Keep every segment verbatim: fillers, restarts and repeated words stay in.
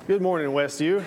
Good morning, Westview.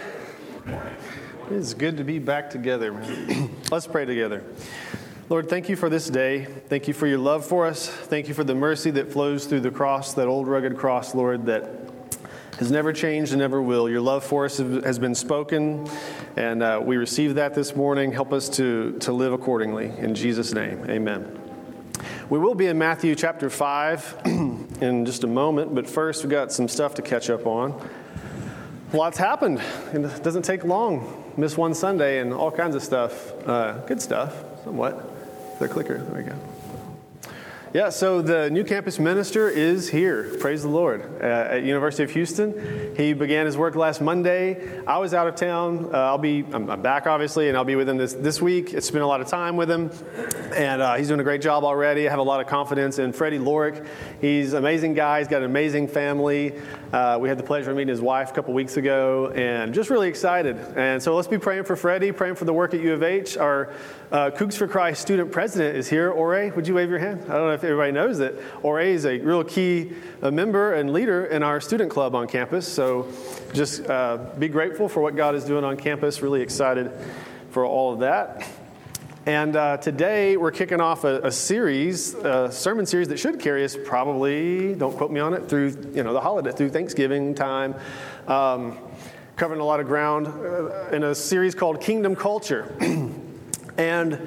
It's good to be back together. Let's pray together. Lord, thank you for this day. Thank you for your love for us. Thank you for the mercy that flows through the cross, that old rugged cross, Lord, that has never changed and never will. Your love for us has been spoken, and uh, we receive that this morning. Help us to, to live accordingly. In Jesus' name, amen. We will be in Matthew chapter five in just a moment, but first we've got some stuff to catch up on. Lots happened. It doesn't take long. Miss one Sunday and all kinds of stuff. Uh, good stuff, somewhat. The clicker, there we go. Yeah, so the new campus minister is here. Praise the Lord. Uh, at University of Houston. He began his work last Monday. I was out of town. Uh, I'll be, I'm, I'm back obviously, and I'll be with him this, this week. It's spent a lot of time with him, and uh, he's doing a great job already. I have a lot of confidence in Freddie Lorick. He's an amazing guy. He's got an amazing family. Uh, we had the pleasure of meeting his wife a couple weeks ago, and just really excited. And so let's be praying for Freddie, praying for the work at U of H. Our uh, Cougs for Christ student president is here. Ore, would you wave your hand? I don't know if everybody knows that Ore is a real key uh, member and leader in our student club on campus. So just uh, be grateful for what God is doing on campus. Really excited for all of that. And uh, today we're kicking off a, a series, a sermon series that should carry us probably, don't quote me on it, through you know the holiday, through Thanksgiving time, um, covering a lot of ground uh, in a series called Kingdom Culture. And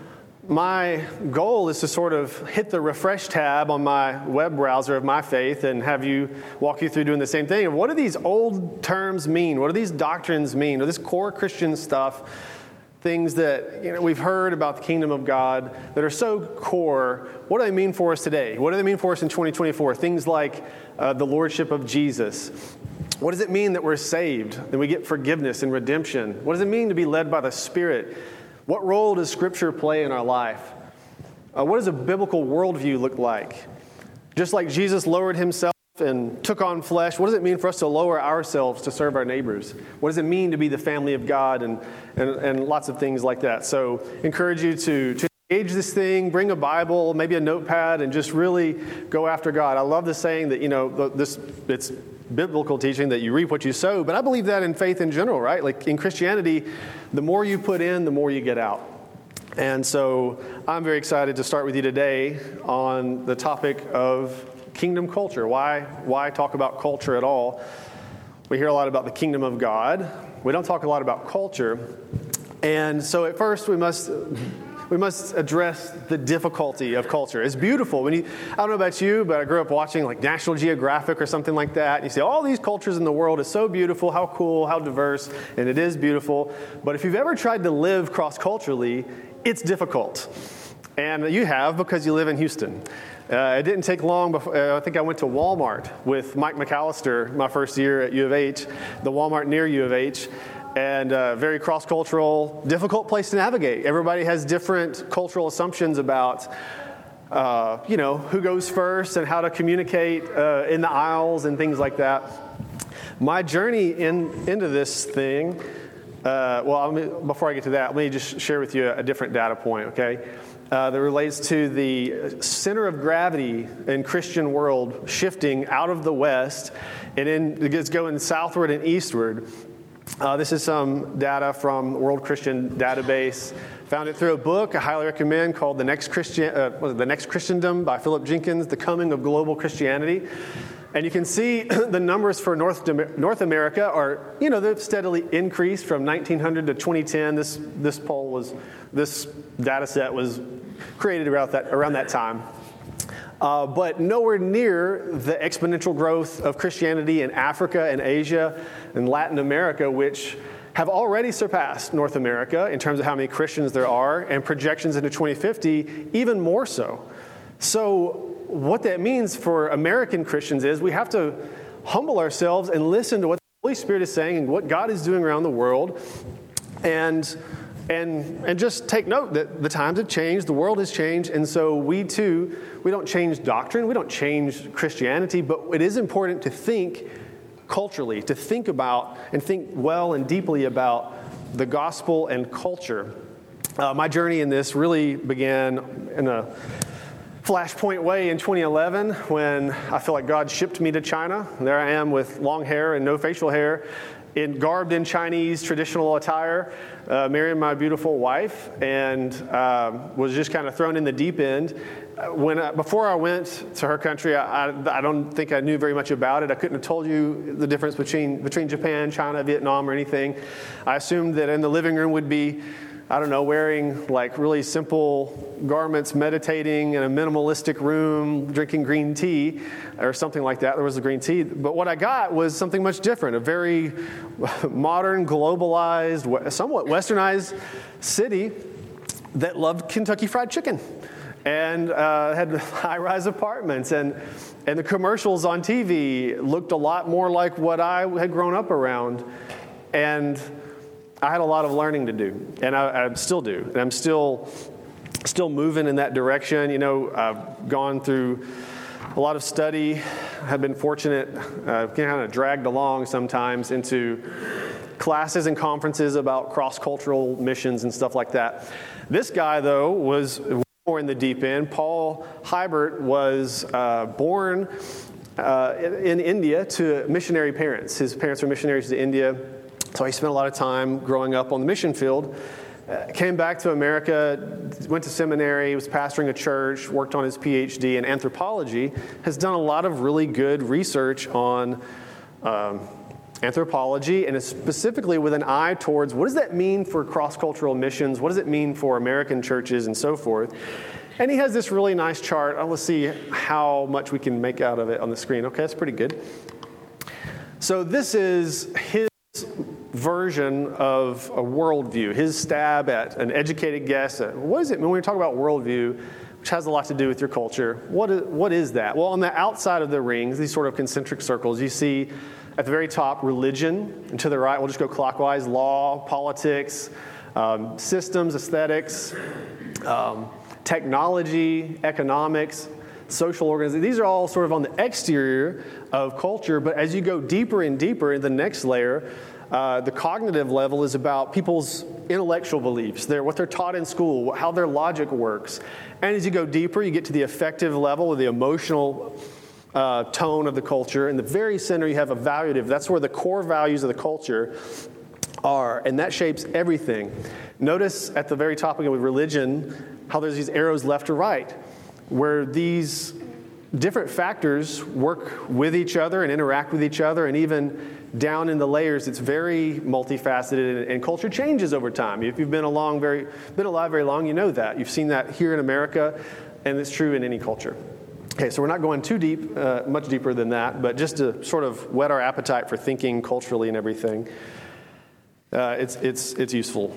my goal is to sort of hit the refresh tab on my web browser of My Faith and have you walk you through doing the same thing. And what do these old terms mean? What do these doctrines mean? Or this core Christian stuff? Things that you know we've heard about the kingdom of God that are so core. What do they mean for us today? What do they mean for us in twenty twenty-four? Things like uh, the lordship of Jesus. What does it mean that we're saved, that we get forgiveness and redemption? What does it mean to be led by the Spirit? What role does Scripture play in our life? Uh, what does a biblical worldview look like? Just like Jesus lowered himself and took on flesh, what does it mean for us to lower ourselves to serve our neighbors? What does it mean to be the family of God and and, and lots of things like that? So encourage you to, to engage this thing, bring a Bible, maybe a notepad, and just really go after God. I love the saying that, you know, this it's biblical teaching that you reap what you sow, but I believe that in faith in general, right? Like in Christianity, the more you put in, the more you get out. And so I'm very excited to start with you today on the topic of kingdom culture. Why, why talk about culture at all? We hear a lot about the kingdom of God. We don't talk a lot about culture. And so at first we must we must address the difficulty of culture. It's beautiful. When you, I don't know about you, but I grew up watching like National Geographic or something like that. And you see all these cultures in the world. It's so beautiful, how cool, how diverse, and it is beautiful. But if you've ever tried to live cross-culturally, it's difficult. And you have because you live in Houston. Uh, it didn't take long before, uh, I think I went to Walmart with Mike McAllister my first year at U of H, the Walmart near U of H, and uh, very cross-cultural, difficult place to navigate. Everybody has different cultural assumptions about, uh, you know, who goes first and how to communicate uh, in the aisles and things like that. My journey in into this thing, uh, well, me, before I get to that, let me just share with you a, a different data point, okay? Uh, that relates to the center of gravity in Christian world shifting out of the West and in, it's going southward and eastward. Uh, this is some data from the World Christian Database. Found it through a book I highly recommend called The Next Christian, uh, what is it, The Next Christendom by Philip Jenkins, The Coming of Global Christianity. And you can see the numbers for North North America are, you know, they've steadily increased from nineteen hundred to twenty ten. This this poll was, this data set was created around that around that time. Uh, but nowhere near the exponential growth of Christianity in Africa and Asia and Latin America, which have already surpassed North America in terms of how many Christians there are, and projections into twenty fifty even more so. So what that means for American Christians is we have to humble ourselves and listen to what the Holy Spirit is saying and what God is doing around the world, and and and just take note that the times have changed, the world has changed, and so we too, we don't change doctrine, we don't change Christianity, but it is important to think culturally, to think about and think well and deeply about the gospel and culture. Uh, my journey in this really began in a Flashpoint Way in twenty eleven when I feel like God shipped me to China. There I am with long hair and no facial hair, in garbed in Chinese traditional attire, uh, marrying my beautiful wife, and uh, was just kind of thrown in the deep end. When I, before I went to her country, I, I, I don't think I knew very much about it. I couldn't have told you the difference between between Japan, China, Vietnam, or anything. I assumed that in the living room would be, I don't know, wearing like really simple garments, meditating in a minimalistic room, drinking green tea or something like that. There was a green tea. But what I got was something much different, a very modern, globalized, somewhat westernized city that loved Kentucky Fried Chicken and uh, had high-rise apartments. And, and the commercials on T V looked a lot more like what I had grown up around. And I had a lot of learning to do, and I, I still do, and I'm still still moving in that direction. You know, I've gone through a lot of study. I've been fortunate, uh, kind of dragged along sometimes into classes and conferences about cross-cultural missions and stuff like that. This guy, though, was more in the deep end. Paul Hibert was uh, born uh, in, in India to missionary parents. His parents were missionaries to India. So he spent a lot of time growing up on the mission field, uh, came back to America, went to seminary, was pastoring a church, worked on his P H D in anthropology, has done a lot of really good research on um, anthropology, and is specifically with an eye towards what does that mean for cross-cultural missions, what does it mean for American churches, and so forth. And he has this really nice chart. Oh, let's see how much we can make out of it on the screen. Okay, that's pretty good. So this is his version of a worldview, his stab at an educated guess at what is it when we talk about worldview, which has a lot to do with your culture. What is, what is that? Well, on the outside of the rings, these sort of concentric circles, you see at the very top religion, and to the right, we'll just go clockwise, law, politics, um, systems, aesthetics, um, technology, economics, social organization. These are all sort of on the exterior of culture, but as you go deeper and deeper in the next layer, uh, the cognitive level is about people's intellectual beliefs, their, what they're taught in school, how their logic works. And as you go deeper, you get to the affective level or the emotional uh, tone of the culture. In the very center, you have evaluative. That's where the core values of the culture are, and that shapes everything. Notice at the very top again with religion, how there's these arrows left to right, where these different factors work with each other and interact with each other, and even down in the layers, it's very multifaceted, and, and culture changes over time. If you've been along very, been alive very long, you know that. You've seen that here in America, and it's true in any culture. Okay, so we're not going too deep, uh, much deeper than that, but just to sort of whet our appetite for thinking culturally and everything, uh, it's it's it's useful.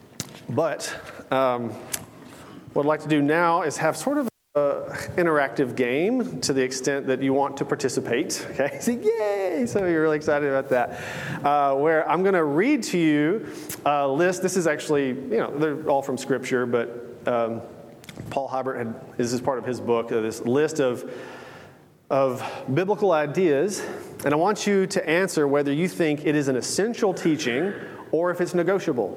But um, what I'd like to do now is have sort of Uh, interactive game to the extent that you want to participate. Okay, so yay! So you're really excited about that. Uh, where I'm going to read to you a list. This is actually, you know, they're all from Scripture, but um, Paul Hibert had, this is part of his book. Uh, this list of of biblical ideas, and I want you to answer whether you think it is an essential teaching or if it's negotiable.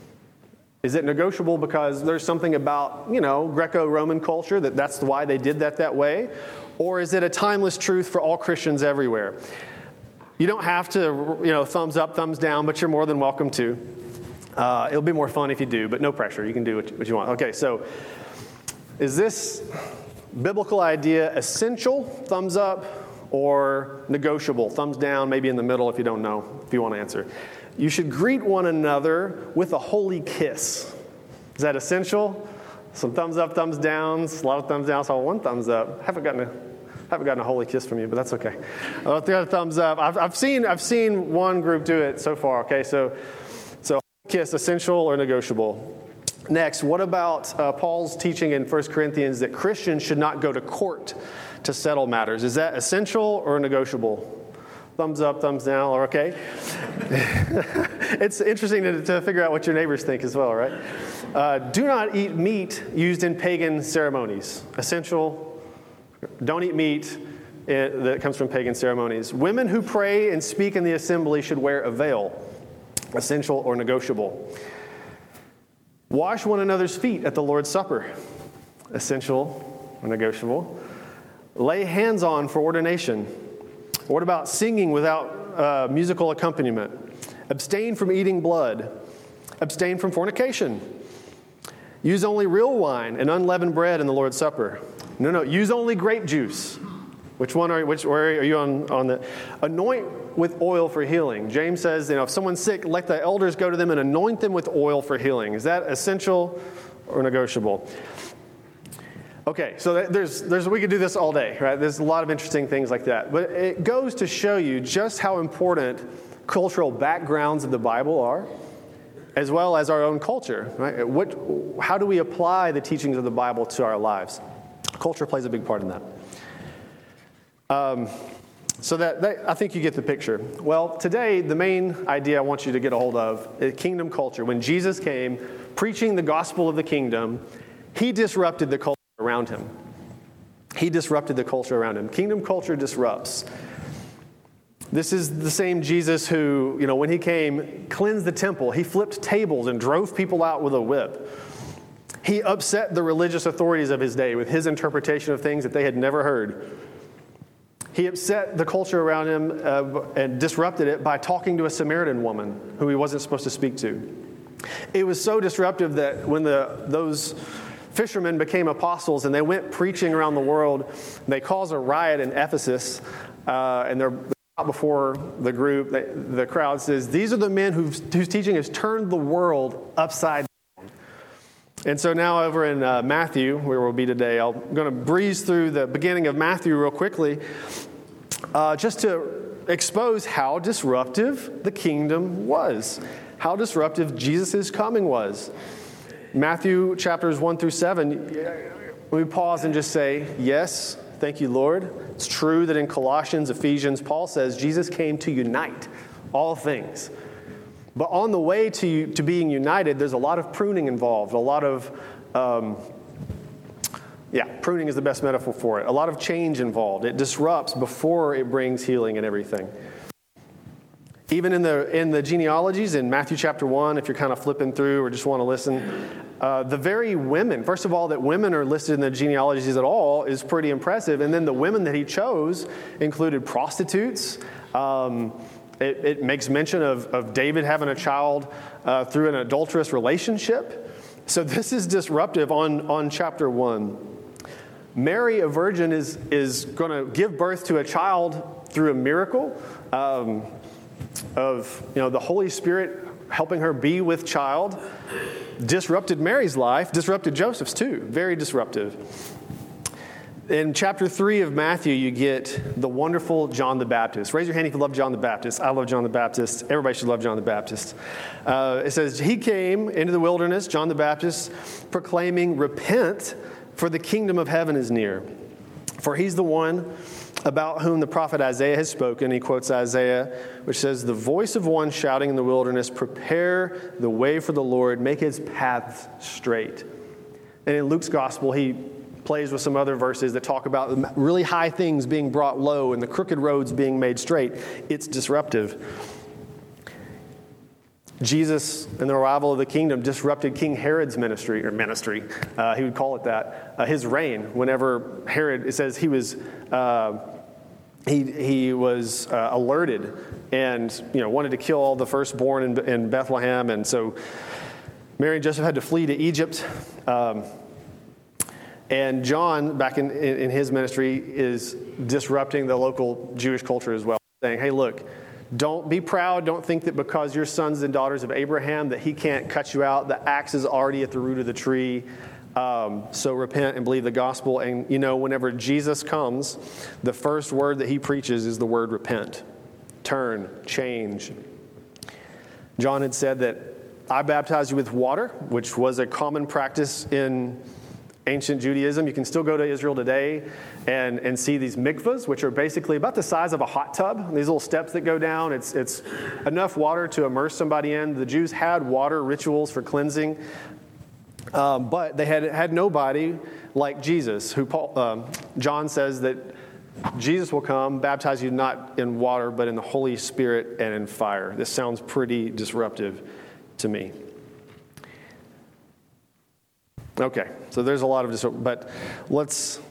Is it negotiable because there's something about, you know, Greco-Roman culture that that's why they did that that way? Or is it a timeless truth for all Christians everywhere? You don't have to, you know, thumbs up, thumbs down, but you're more than welcome to. Uh, it'll be more fun if you do, but no pressure. You can do what you, what you want. Okay, so is this biblical idea essential, thumbs up, or negotiable, thumbs down, maybe in the middle if you don't know, if you want to answer? You should greet one another with a holy kiss. Is that essential? Some thumbs up, thumbs downs, a lot of thumbs down, so one thumbs up. I haven't gotten a, haven't gotten a holy kiss from you, but that's okay. I'll throw a thumbs up. I've, I've seen I've seen one group do it so far. Okay, so so kiss, essential or negotiable? Next, what about uh, Paul's teaching in First Corinthians that Christians should not go to court to settle matters? Is that essential or negotiable? Thumbs up, thumbs down, or okay. It's interesting to, to figure out what your neighbors think as well, right? Uh, do not eat meat used in pagan ceremonies. Essential. Don't eat meat it, that comes from pagan ceremonies. Women who pray and speak in the assembly should wear a veil. Essential or negotiable. Wash one another's feet at the Lord's Supper. Essential negotiable. Lay hands on for ordination. What about singing without uh, musical accompaniment? Abstain from eating blood. Abstain from fornication. Use only real wine and unleavened bread in the Lord's Supper. No, no, use only grape juice. Which one are which where are you on, on the anoint with oil for healing? James says, you know, if someone's sick, let the elders go to them and anoint them with oil for healing. Is that essential or negotiable? Okay, so there's there's we could do this all day, right? There's a lot of interesting things like that. But it goes to show you just how important cultural backgrounds of the Bible are, as well as our own culture, right? What, how do we apply the teachings of the Bible to our lives? Culture plays a big part in that. Um, so that, that I think you get the picture. Well, today, the main idea I want you to get a hold of is kingdom culture. When Jesus came preaching the gospel of the kingdom, he disrupted the culture around him. He disrupted the culture around him. Kingdom culture disrupts. This is the same Jesus who, you know, when he came, cleansed the temple. He flipped tables and drove people out with a whip. He upset the religious authorities of his day with his interpretation of things that they had never heard. He upset the culture around him uh, and disrupted it by talking to a Samaritan woman who he wasn't supposed to speak to. It was so disruptive that when the those fishermen became apostles and they went preaching around the world, they caused a riot in Ephesus, uh, and they're before the group, they, the crowd says, these are the men whose, whose teaching has turned the world upside down. And so now over in uh, Matthew, where we'll be today, I'm going to breeze through the beginning of Matthew real quickly, uh, just to expose how disruptive the kingdom was, how disruptive Jesus' coming was. Matthew chapters one through seven, we pause and just say, yes, thank you, Lord. It's true that in Colossians, Ephesians, Paul says Jesus came to unite all things. But on the way to, to being united, there's a lot of pruning involved, a lot of, um, yeah, pruning is the best metaphor for it, a lot of change involved. It disrupts before it brings healing and everything. Even in the in the genealogies in Matthew chapter one, if you're kind of flipping through or just want to listen, uh, the very women, first of all, that women are listed in the genealogies at all is pretty impressive. And then the women that he chose included prostitutes. Um, it, it makes mention of, of David having a child uh, through an adulterous relationship. So this is disruptive on, on chapter one. Mary, a virgin, is, is going to give birth to a child through a miracle. Um, of, you know, the Holy Spirit helping her be with child, disrupted Mary's life, disrupted Joseph's too, very disruptive. In chapter three of Matthew, you get the wonderful John the Baptist. Raise your hand if you love John the Baptist. I love John the Baptist. Everybody should love John the Baptist. Uh, it says, he came into the wilderness, John the Baptist, proclaiming, repent, for the kingdom of heaven is near. For he's the one about whom the prophet Isaiah has spoken. He quotes Isaiah, which says, the voice of one shouting in the wilderness, prepare the way for the Lord, make his paths straight. And in Luke's gospel, he plays with some other verses that talk about really high things being brought low and the crooked roads being made straight. It's disruptive. Jesus and the arrival of the kingdom disrupted King Herod's ministry, or ministry, uh, he would call it that, uh, his reign. Whenever Herod, it says he was uh, he he was uh, alerted and you know wanted to kill all the firstborn in, in Bethlehem, and so Mary and Joseph had to flee to Egypt. Um, and John, back in, in, in his ministry, is disrupting the local Jewish culture as well, saying, "Hey, look." Don't be proud. Don't think that because you're sons and daughters of Abraham that he can't cut you out. The axe is already at the root of the tree. Um, so repent and believe the gospel. And, you know, whenever Jesus comes, the first word that he preaches is the word repent. Turn, change. John had said that I baptize you with water, which was a common practice in ancient Judaism. You can still go to Israel today and, and see these mikvahs, which are basically about the size of a hot tub. These little steps that go down. It's it's enough water to immerse somebody in. The Jews had water rituals for cleansing, um, but they had had nobody like Jesus, who Paul, um, John says that Jesus will come, baptize you not in water, but in the Holy Spirit and in fire. This sounds pretty disruptive to me. Okay, so there's a lot of disruption, but let's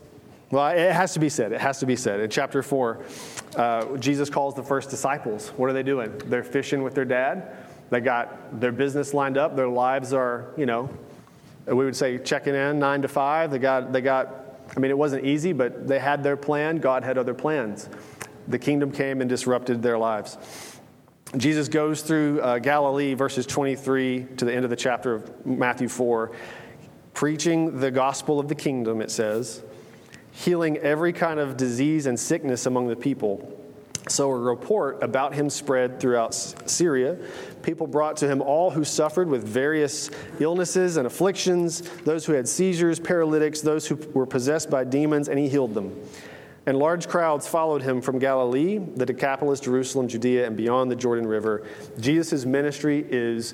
Well, it has to be said. It has to be said. In chapter four, uh, Jesus calls the first disciples. What are they doing? They're fishing with their dad. They got their business lined up. Their lives are, you know, we would say checking in nine to five. They got, they got, I mean, it wasn't easy, but they had their plan. God had other plans. The kingdom came and disrupted their lives. Jesus goes through uh, Galilee, verses twenty-three to the end of the chapter of Matthew four, preaching the gospel of the kingdom, it says, healing every kind of disease and sickness among the people. So a report about him spread throughout Syria. People brought to him all who suffered with various illnesses and afflictions, those who had seizures, paralytics, those who were possessed by demons, and he healed them. And large crowds followed him from Galilee, the Decapolis, Jerusalem, Judea, and beyond the Jordan River. Jesus' ministry is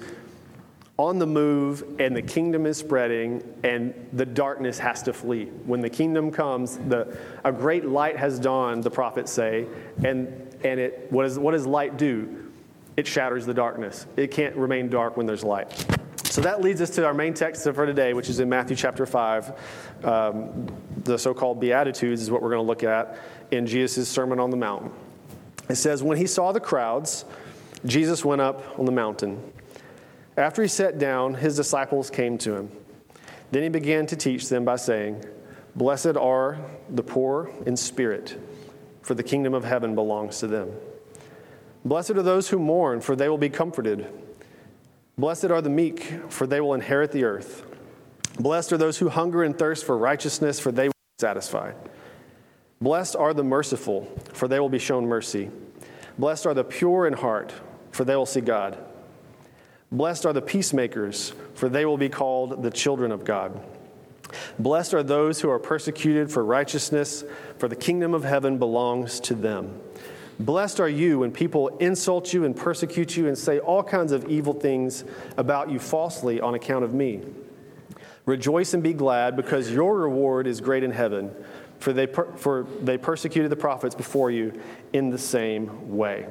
on the move, and the kingdom is spreading, and the darkness has to flee. When the kingdom comes, the a great light has dawned, the prophets say, and and it what, is, what does light do? It shatters the darkness. It can't remain dark when there's light. So that leads us to our main text for today, which is in Matthew chapter five. Um, the so-called Beatitudes is what we're going to look at in Jesus' Sermon on the Mount. It says, when he saw the crowds, Jesus went up on the mountain. After he sat down, his disciples came to him. Then he began to teach them by saying, blessed are the poor in spirit, for the kingdom of heaven belongs to them. Blessed are those who mourn, for they will be comforted. Blessed are the meek, for they will inherit the earth. Blessed are those who hunger and thirst for righteousness, for they will be satisfied. Blessed are the merciful, for they will be shown mercy. Blessed are the pure in heart, for they will see God. Blessed are the peacemakers, for they will be called the children of God. Blessed are those who are persecuted for righteousness, for the kingdom of heaven belongs to them. Blessed are you when people insult you and persecute you and say all kinds of evil things about you falsely on account of me. Rejoice and be glad, because your reward is great in heaven, for they per- for they persecuted the prophets before you in the same way.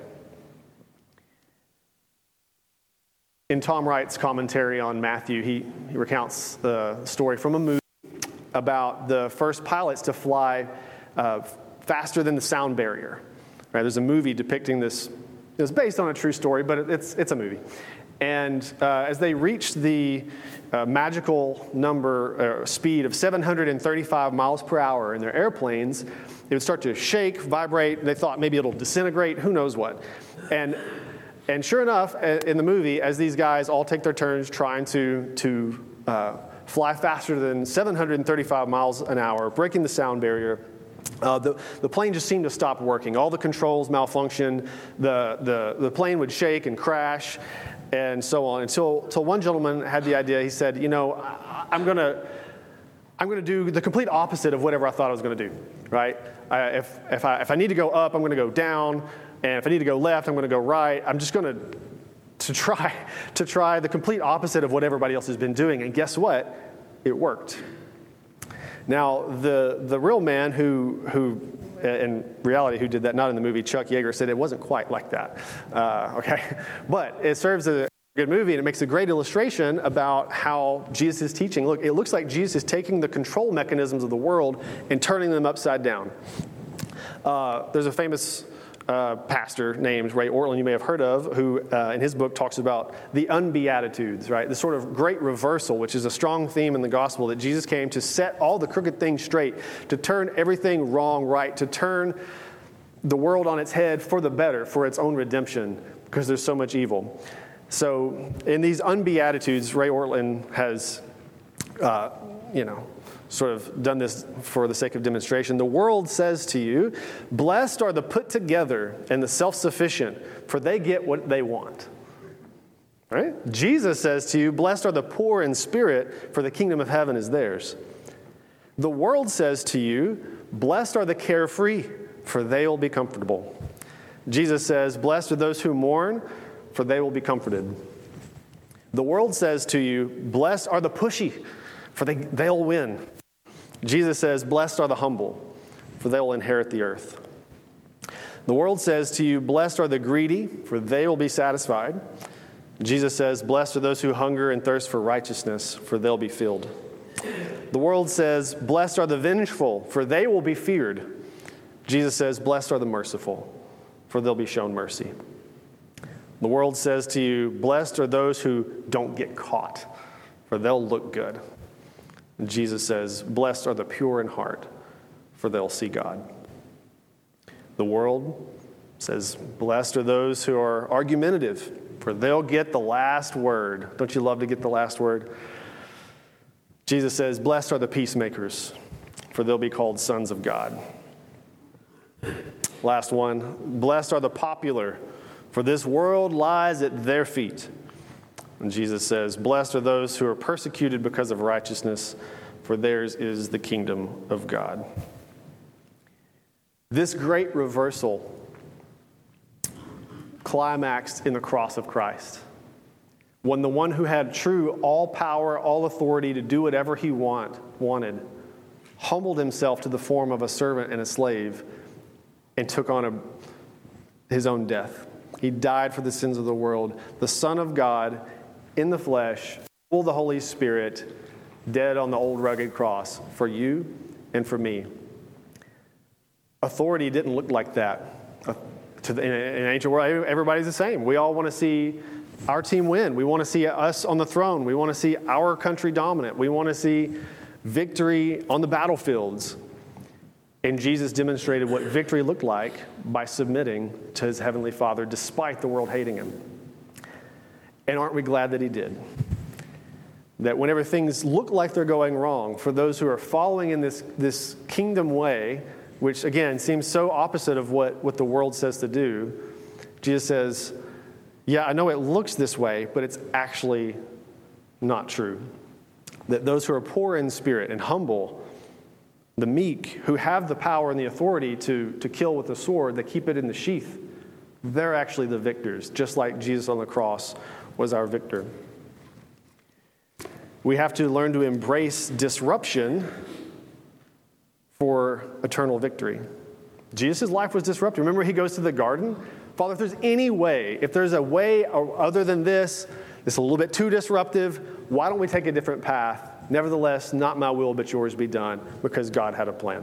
In Tom Wright's commentary on Matthew, he, he recounts the story from a movie about the first pilots to fly uh, faster than the sound barrier. Right? There's a movie depicting this. It was based on a true story, but it's it's a movie. And uh, as they reached the uh, magical number uh, speed of seven hundred thirty-five miles per hour in their airplanes, it would start to shake, vibrate. They thought maybe it'll disintegrate, who knows what. And And sure enough, in the movie, as these guys all take their turns trying to, to uh, fly faster than seven hundred thirty-five miles an hour, breaking the sound barrier, uh, the, the plane just seemed to stop working. All the controls malfunctioned. The, the, the plane would shake and crash and so on. Until, until one gentleman had the idea. He said, you know, I, I'm going to I'm going to do the complete opposite of whatever I thought I was going to do, right? I, if, if, I, if I need to go up, I'm going to go down. And if I need to go left, I'm going to go right. I'm just going to to try to try the complete opposite of what everybody else has been doing. And guess what? It worked. Now, the the real man who who in reality who did that, not in the movie, Chuck Yeager, said it wasn't quite like that. Uh, okay, but it serves as a good movie, and it makes a great illustration about how Jesus is teaching. Look, it looks like Jesus is taking the control mechanisms of the world and turning them upside down. Uh, there's a famous Uh, pastor named Ray Ortlund, you may have heard of, who uh, in his book talks about the unbeatitudes, right? The sort of great reversal, which is a strong theme in the gospel, that Jesus came to set all the crooked things straight, to turn everything wrong right, to turn the world on its head for the better, for its own redemption, because there's so much evil. So in these unbeatitudes, Ray Ortlund has, uh, you know, sort of done this for the sake of demonstration. The world says to you, blessed are the put together and the self-sufficient, for they get what they want. Right? Jesus says to you, blessed are the poor in spirit, for the kingdom of heaven is theirs. The world says to you, blessed are the carefree, for they will be comfortable. Jesus says, blessed are those who mourn, for they will be comforted. The world says to you, blessed are the pushy, for they, they'll win. Jesus says, blessed are the humble, for they will inherit the earth. The world says to you, blessed are the greedy, for they will be satisfied. Jesus says, blessed are those who hunger and thirst for righteousness, for they'll be filled. The world says, blessed are the vengeful, for they will be feared. Jesus says, blessed are the merciful, for they'll be shown mercy. The world says to you, blessed are those who don't get caught, for they'll look good. And Jesus says, blessed are the pure in heart, for they'll see God. The world says, blessed are those who are argumentative, for they'll get the last word. Don't you love to get the last word? Jesus says, blessed are the peacemakers, for they'll be called sons of God. Last one, blessed are the popular, for this world lies at their feet. And Jesus says, blessed are those who are persecuted because of righteousness, for theirs is the kingdom of God. This great reversal climaxed in the cross of Christ, when the one who had true all power, all authority to do whatever he want, wanted, humbled himself to the form of a servant and a slave and took on a, his own death. He died for the sins of the world. The Son of God in the flesh, full of the Holy Spirit, dead on the old rugged cross for you and for me. Authority didn't look like that. Uh, to the, in an ancient world, everybody's the same. We all want to see our team win. We want to see us on the throne. We want to see our country dominant. We want to see victory on the battlefields. And Jesus demonstrated what victory looked like by submitting to his heavenly Father despite the world hating him. And aren't we glad that he did? That whenever things look like they're going wrong, for those who are following in this, this kingdom way, which again seems so opposite of what, what the world says to do, Jesus says, yeah, I know it looks this way, but it's actually not true. That those who are poor in spirit and humble, the meek, who have the power and the authority to, to kill with the sword, that keep it in the sheath, they're actually the victors, just like Jesus on the cross was our victor. We have to learn to embrace disruption for eternal victory. Jesus' life was disrupted. Remember, he goes to the garden. Father, if there's any way, if there's a way other than this, it's a little bit too disruptive, why don't we take a different path? Nevertheless, not my will, but yours be done, because God had a plan.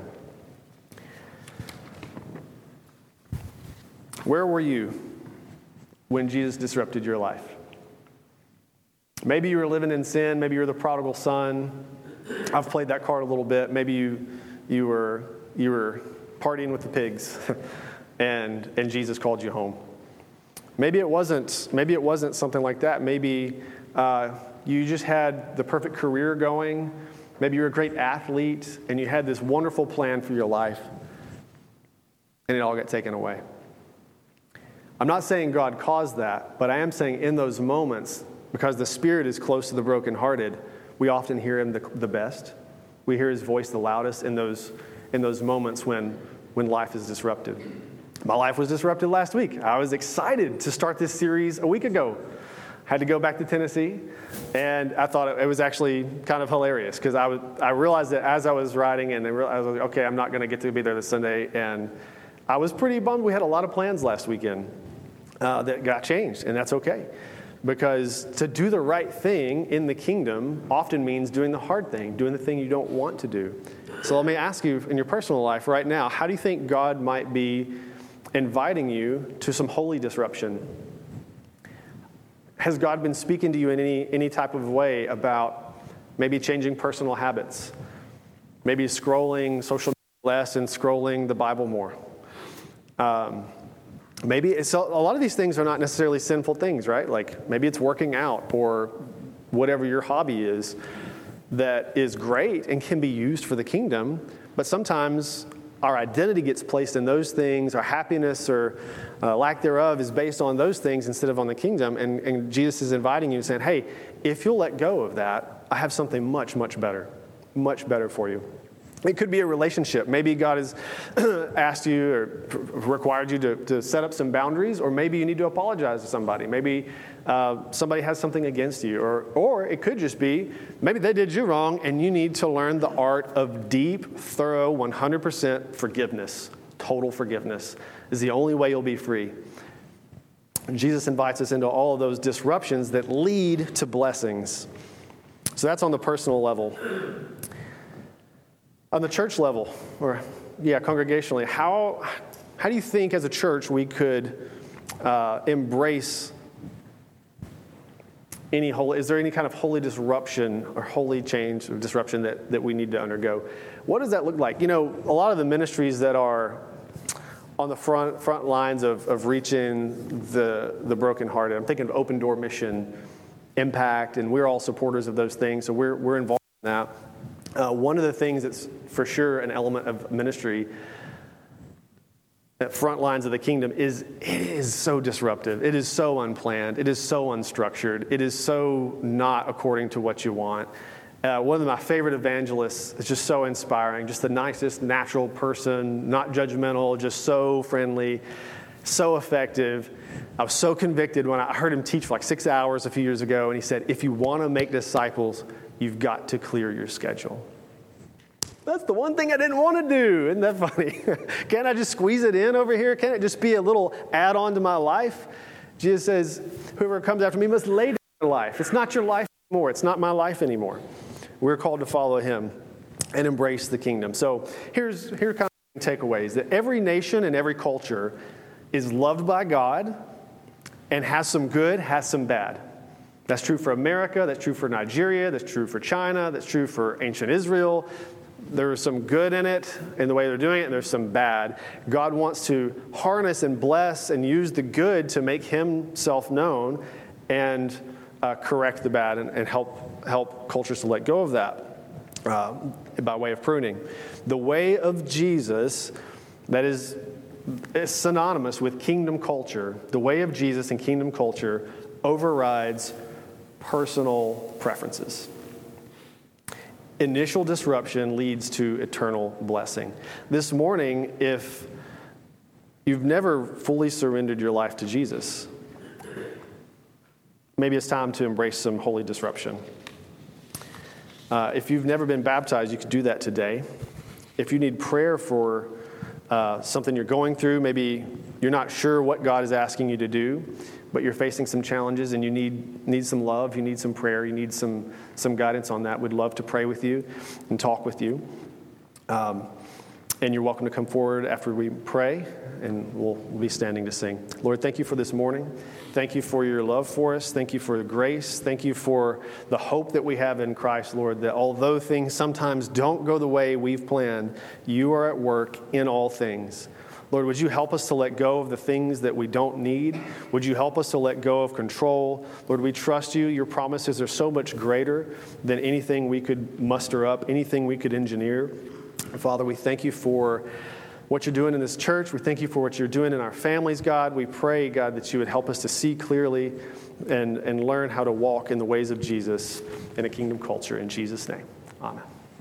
Where were you when Jesus disrupted your life? Maybe you were living in sin. Maybe you were the prodigal son. I've played that card a little bit. Maybe you you were you were partying with the pigs, and and Jesus called you home. Maybe it wasn't. Maybe it wasn't something like that. Maybe uh, you just had the perfect career going. Maybe you're a great athlete, and you had this wonderful plan for your life, and it all got taken away. I'm not saying God caused that, but I am saying in those moments, because the Spirit is close to the brokenhearted, we often hear him the, the best. We hear his voice the loudest in those in those moments when, when life is disrupted. My life was disrupted last week. I was excited to start this series a week ago. Had to go back to Tennessee, and I thought it was actually kind of hilarious because I was I realized that as I was writing, and I was like, okay, I'm not going to get to be there this Sunday, and I was pretty bummed. We had a lot of plans last weekend uh, that got changed, and that's okay. Because to do the right thing in the kingdom often means doing the hard thing, doing the thing you don't want to do. So let me ask you, in your personal life right now, how do you think God might be inviting you to some holy disruption? Has God been speaking to you in any, any type of way about maybe changing personal habits? Maybe scrolling social media less and scrolling the Bible more? Um, Maybe it's, a lot of these things are not necessarily sinful things, right? Like maybe it's working out or whatever your hobby is that is great and can be used for the kingdom. But sometimes our identity gets placed in those things. Our happiness or uh, lack thereof is based on those things instead of on the kingdom. And, and Jesus is inviting you, saying, hey, if you'll let go of that, I have something much, much better, much better for you. It could be a relationship. Maybe God has asked you or required you to, to set up some boundaries, or maybe you need to apologize to somebody. Maybe uh, somebody has something against you, or or it could just be maybe they did you wrong, and you need to learn the art of deep, thorough, one hundred percent forgiveness. Total forgiveness is the only way you'll be free. And Jesus invites us into all of those disruptions that lead to blessings. So that's on the personal level. On the church level, or yeah, congregationally, how how do you think as a church we could uh, embrace any holy, is there any kind of holy disruption or holy change or disruption that, that we need to undergo? What does that look like? You know, a lot of the ministries that are on the front front lines of, of reaching the, the brokenhearted, I'm thinking of Open Door Mission, Impact, and we're all supporters of those things, so we're we're involved in that. Uh, one of the things that's for sure an element of ministry at front lines of the kingdom is it is so disruptive. It is so unplanned. It is so unstructured. It is so not according to what you want. Uh, one of my favorite evangelists is just so inspiring, just the nicest, natural person, not judgmental, just so friendly, so effective. I was so convicted when I heard him teach for like six hours a few years ago, and he said, if you want to make disciples, you've got to clear your schedule. That's the one thing I didn't want to do. Isn't that funny? Can't I just squeeze it in over here? Can't it just be a little add-on to my life? Jesus says, whoever comes after me must lay down their life. It's not your life anymore. It's not my life anymore. We're called to follow him and embrace the kingdom. So here's, here kind of takeaways, that every nation and every culture is loved by God and has some good, has some bad. That's true for America. That's true for Nigeria. That's true for China. That's true for ancient Israel. There's some good in it in the way they're doing it, and there's some bad. God wants to harness and bless and use the good to make himself known and uh, correct the bad and, and help help cultures to let go of that uh, by way of pruning. The way of Jesus, that is, is synonymous with kingdom culture. The way of Jesus and kingdom culture overrides personal preferences. Initial disruption leads to eternal blessing. This morning, if you've never fully surrendered your life to Jesus, maybe it's time to embrace some holy disruption. Uh, if you've never been baptized, you could do that today. If you need prayer for uh, something you're going through, maybe you're not sure what God is asking you to do, but you're facing some challenges and you need need some love, you need some prayer, you need some some guidance on that. We'd love to pray with you and talk with you. Um, and you're welcome to come forward after we pray, and we'll, we'll be standing to sing. Lord, thank you for this morning. Thank you for your love for us. Thank you for the grace. Thank you for the hope that we have in Christ, Lord, that although things sometimes don't go the way we've planned, you are at work in all things. Lord, would you help us to let go of the things that we don't need? Would you help us to let go of control? Lord, we trust you. Your promises are so much greater than anything we could muster up, anything we could engineer. Father, we thank you for what you're doing in this church. We thank you for what you're doing in our families, God. We pray, God, that you would help us to see clearly and, and learn how to walk in the ways of Jesus in a kingdom culture. In Jesus' name, amen.